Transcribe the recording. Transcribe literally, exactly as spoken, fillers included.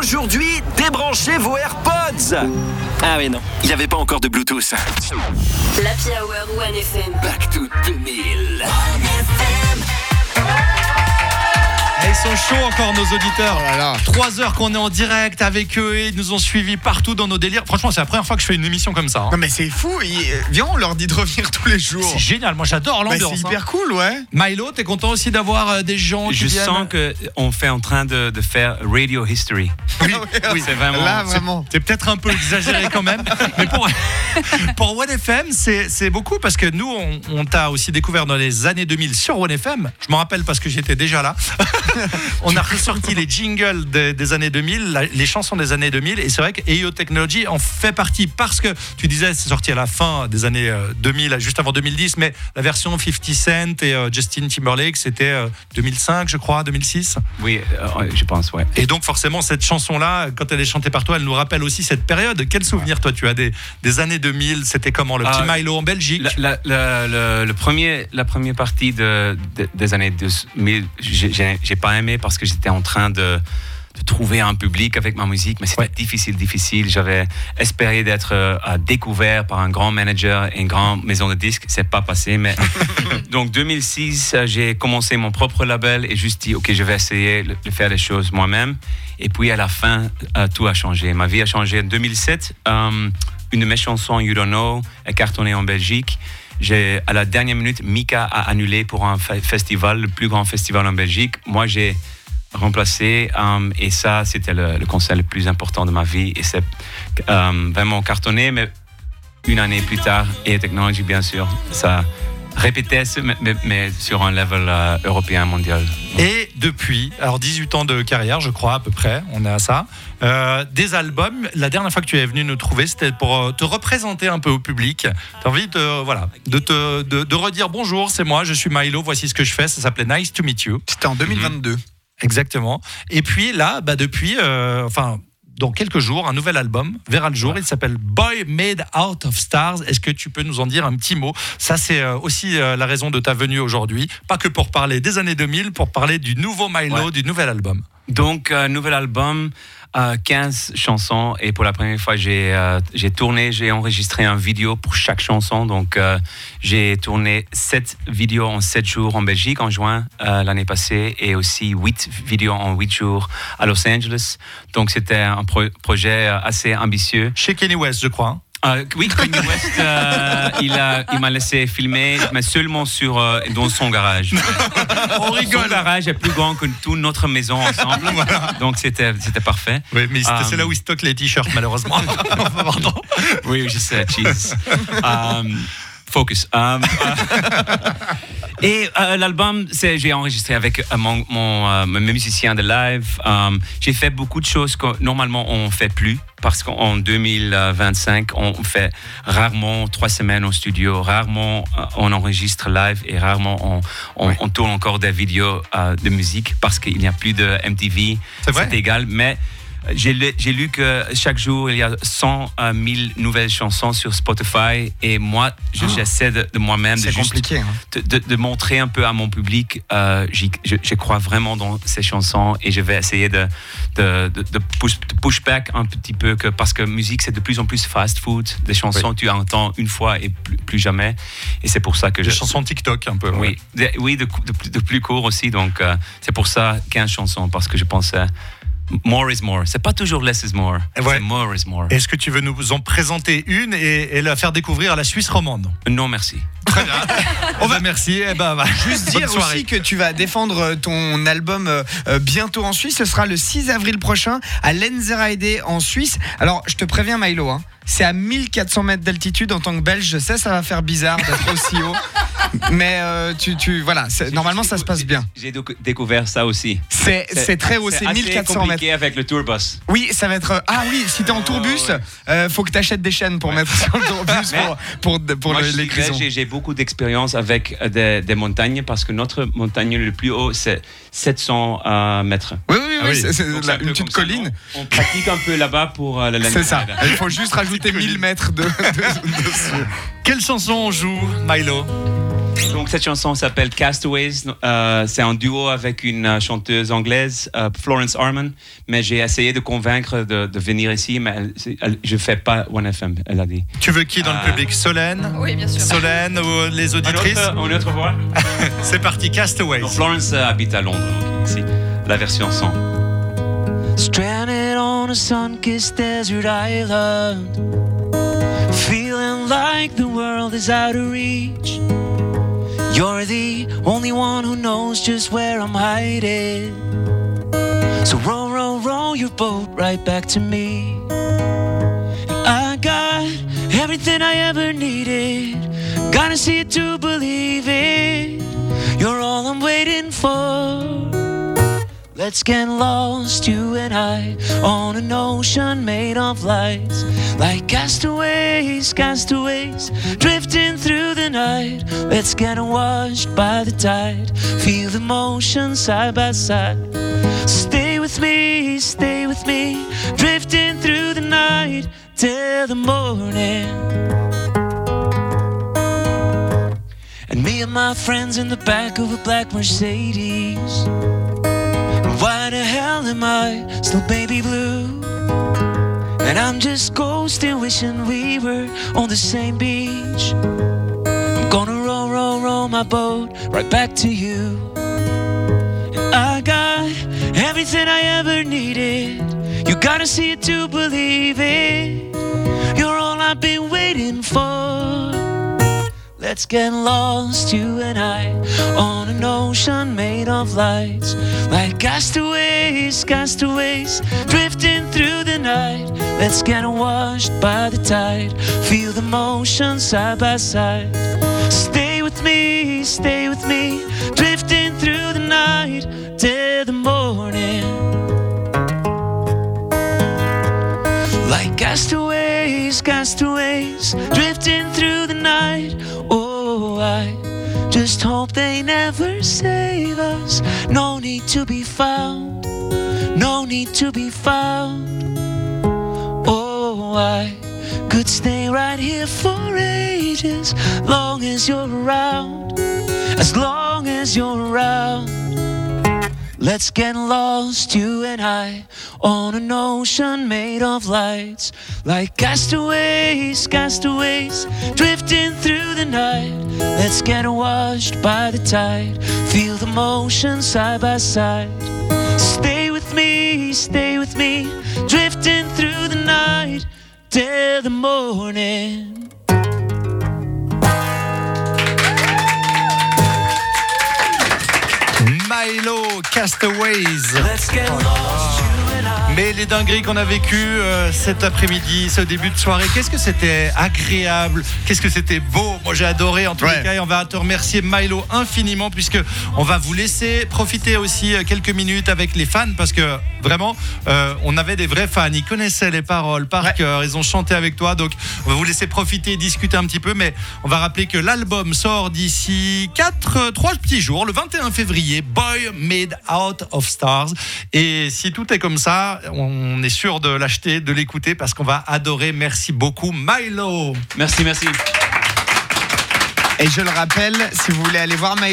Aujourd'hui, débranchez vos AirPods. Ah oui, non, il n'y avait pas encore de Bluetooth. L'Happy Hour One F M. Back to deux mille. Ils sont chauds encore, nos auditeurs. Oh là là. Trois heures qu'on est en direct avec eux et ils nous ont suivis partout dans nos délires. Franchement, c'est la première fois que je fais une émission comme ça. Hein. Non mais c'est fou, il- viens on leur dit de revenir tous les jours. C'est génial, moi j'adore Bah, l'ambiance. c'est hyper cool, ouais. hein. Milo, t'es content aussi d'avoir euh, des gens qui Je viennent. sens qu'on fait en train de, de faire radio history. Oui, oui, c'est vraiment. Là vraiment. C'est peut-être un peu exagéré quand même, mais pour, pour One F M, c'est, c'est beaucoup parce que nous, on, on t'a aussi découvert dans les années deux mille sur One F M. Je m'en rappelle parce que j'étais déjà là. On a ressorti les jingles des, des années deux mille, la- les chansons des années deux mille, et c'est vrai que A E O Technology en fait partie parce que tu disais c'est sorti à la fin des années euh, deux mille, juste avant deux mille dix, mais la version cinquante Cent et euh, Justin Timberlake, c'était euh, deux mille cinq, je crois, deux mille six. Oui, euh, je pense, ouais. Et donc forcément cette chanson-là, quand elle est chantée par toi, elle nous rappelle aussi cette période. Quel souvenir toi tu as des, des années deux mille? C'était comment le petit Ah, Milo en Belgique? La, la, la, la- le premier, la première partie de, de- des années deux mille, j'ai, j'ai, j'ai pas aimé parce que j'étais en train de, de trouver un public avec ma musique, mais c'était Ouais. difficile, difficile. J'avais espéré d'être euh, découvert par un grand manager et une grande maison de disques. C'est pas passé, mais donc deux mille six, euh, j'ai commencé mon propre label et juste dit ok, je vais essayer de de faire les choses moi-même. Et puis à la fin, euh, tout a changé. Ma vie a changé. En deux mille sept, euh, une de mes chansons, You Don't Know, est cartonnée en Belgique. J'ai, à la dernière minute, Mika a annulé pour un fe- festival, le plus grand festival en Belgique. Moi, j'ai remplacé euh, et ça, c'était le, le concert le plus important de ma vie. Et c'est euh, vraiment cartonné, mais une année plus tard, et Technology, bien sûr, ça répétait, ce- mais, mais- mais sur un level euh, européen, mondial. Et depuis, alors dix-huit ans de carrière, je crois à peu près, on est à ça. Euh, des albums. La dernière fois que tu es venu nous trouver, c'était pour euh, te représenter un peu au public. T'as envie de, voilà, de te, de, de redire bonjour, c'est moi, je suis Milo, voici ce que je fais. Ça s'appelait Nice to Meet You. C'était en deux mille vingt-deux. Exactement. Et puis là, bah depuis, euh, enfin. Dans quelques jours, un nouvel album verra le jour. Il s'appelle Boy Made Out of Stars. Est-ce que tu peux nous en dire un petit mot? Ça, c'est euh, aussi euh, la raison de ta venue aujourd'hui. Pas que pour parler des années deux mille, pour parler du nouveau Milo, Ouais. du nouvel album. Donc, euh, nouvel album, euh, quinze chansons. Et pour la première fois, j'ai, euh, j'ai tourné, j'ai enregistré un vidéo pour chaque chanson. Donc, euh, j'ai tourné sept vidéos en sept jours en Belgique en juin euh, l'année passée et aussi huit vidéos en huit jours à Los Angeles. Donc, c'était un pro- projet assez ambitieux. Chez Kanye West, je crois. hein. Euh, oui, Kanye West, euh, il, a, il m'a laissé filmer, mais seulement sur, euh, dans son garage. On rigole. Son garage est plus grand que toute notre maison ensemble. Donc, c'était, c'était parfait. Oui, mais c'est, Euh, c'est là où il stocke les t-shirts, malheureusement. Pardon. Oui, je sais, Jesus. Um, focus. Um, euh, et euh, l'album, c'est, j'ai enregistré avec euh, mon, mon, euh, mes musiciens de live. Um, j'ai fait beaucoup de choses que normalement on ne fait plus. Parce qu'en deux mille vingt-cinq, on fait rarement trois semaines au studio, rarement euh, on enregistre live et rarement on, on, Ouais. on tourne encore des vidéos euh, de musique parce qu'il n'y a plus de M T V. C'est vrai? C'est égal, mais j'ai lu, j'ai lu que chaque jour, il y a cent mille nouvelles chansons sur Spotify et moi, je- j'essaie de, de moi-même de C'est juste compliqué. Hein. de, de- de montrer un peu à mon public, euh, j'y- je, je crois vraiment dans ces chansons et je vais essayer de, de, de, de push, de push back un petit peu que, parce que musique c'est de plus en plus fast food, des chansons Oui. tu entends une fois et plus, plus jamais et c'est pour ça que Des je... chansons TikTok, un peu. Oui, ouais. de, oui de, de, plus- de plus court aussi, donc euh, c'est pour ça quinze chansons parce que je pensais more is more, c'est pas toujours less is more, Ouais. c'est more is more. Est-ce que tu veux nous en présenter une et, et la faire découvrir à la Suisse romande? Non merci. Très bien. On va merci. Eh ben, va. Juste Bonne dire soirée. aussi que tu vas défendre ton album euh, euh, bientôt en Suisse. Ce sera le six avril prochain à Lenzerheide en Suisse. Alors, je te préviens, Milo, hein, c'est à mille quatre cents mètres d'altitude. En tant que Belge, je sais, ça va faire bizarre d'être aussi haut. Mais euh, tu, tu, voilà, c'est- normalement, ça se passe bien. J'ai décou- découvert ça aussi. C'est c'est très haut, c'est mille quatre cents mètres. compliqué avec le tourbus. Oui, ça va être. Ah oui, si t'es en tourbus, ouais. euh, faut que t'achètes des chaînes pour mettre sur le tourbus Mais- pour, pour, pour Moi, le- je les dirais, grisons. j'ai, j'ai beaucoup d'expérience avec euh, des, des montagnes parce que notre montagne le plus haut, c'est sept cents euh, mètres. Oui, oui, oui, Ah oui. c'est, c'est Donc, la- un peu une petite comme ça, colline. On, on pratique un peu là-bas pour euh, la C'est ça. Lenzerheide. Il faut juste rajouter mille mètres de, de, dessus. Quelle chanson on joue, Milo? Donc cette chanson s'appelle Castaways. Euh, c'est un duo avec une euh, chanteuse anglaise, euh, Florence Arman. Mais j'ai essayé de convaincre de, de venir ici, mais elle, elle, je fais pas one F M. Elle a dit. Tu veux qui dans Euh, le public? Solène? Oui, bien sûr. Solène ou les Un auditrices? autre, une autre voix. C'est parti, Castaways. Donc, Florence euh, habite à Londres, donc ici la version sans. Stranded on a sun-kissed desert island, feeling like the world is out of reach. You're the only one who knows just where I'm hiding. So row, row, row your boat right back to me. And I got everything I ever needed. Gotta see it to believe it. You're all I'm waiting for. Let's get lost, you and I, on an ocean made of lights. Like castaways, castaways, drifting through the night. Let's get washed by the tide, feel the motion side by side. Stay with me, stay with me, drifting through the night till the morning. And me and my friends in the back of a black Mercedes. Why the hell am I still baby blue? And I'm just ghosting, wishing we were on the same beach. I'm gonna row, row, row my boat right back to you. And I got everything I ever needed. You gotta see it to believe it. You're all I've been waiting for. Let's get lost, you and I, on an ocean made of lights. Like castaways, castaways, drifting through the night. Let's get washed by the tide, feel the motion side by side. Stay with me, stay with me, drifting through the night till the morning. Like castaways, castaways, drifting through the night. Oh, I just hope they never save us. No need to be found, no need to be found. Oh, I could stay right here for ages, long as you're around, as long as you're around. Let's get lost, you and I, on an ocean made of lights. Like castaways, castaways, drifting through the night. Let's get washed by the tide, feel the motion side by side. Stay with me, stay with me, drifting through the night till the morning. Milo, Castaways. Mais les dingueries qu'on a vécues euh, cet après-midi, ce début de soirée, qu'est-ce que c'était agréable, qu'est-ce que c'était beau. Moi j'ai adoré en tous Ouais. les cas, et on va te remercier Milo infiniment, puisque on va vous laisser profiter aussi quelques minutes avec les fans, parce que vraiment euh, on avait des vrais fans, ils connaissaient les paroles par Ouais. cœur, ils ont chanté avec toi, donc on va vous laisser profiter, discuter un petit peu, mais on va rappeler que l'album sort d'ici quatre, trois petits jours, le vingt et un février, Boy Made Out of Stars. Et si tout est comme ça, on est sûr de l'acheter, de l'écouter, parce qu'on va adorer. Merci beaucoup Milo. Merci, merci. Et je le rappelle, si vous voulez aller voir My